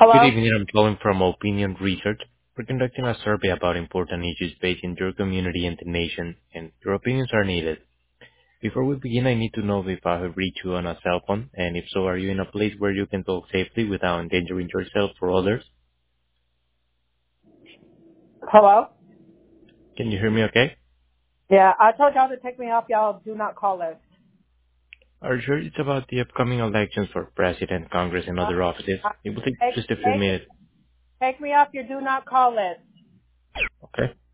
Good Hello? evening. I'm calling from Opinion Research. We're conducting a survey about important issues facing your community and the nation, and your opinions are needed. Before we begin, I need to know if I have reached you on a cell phone, and if so, are you in a place where you can talk safely without endangering yourself or others? Hello? Can you hear me okay? Yeah, I told y'all to take me off y'all do not call list. Are you sure it's about the upcoming elections for President, Congress, and Uh, other offices? It will take take, just a few take, minutes. take me off your do not call list. Okay?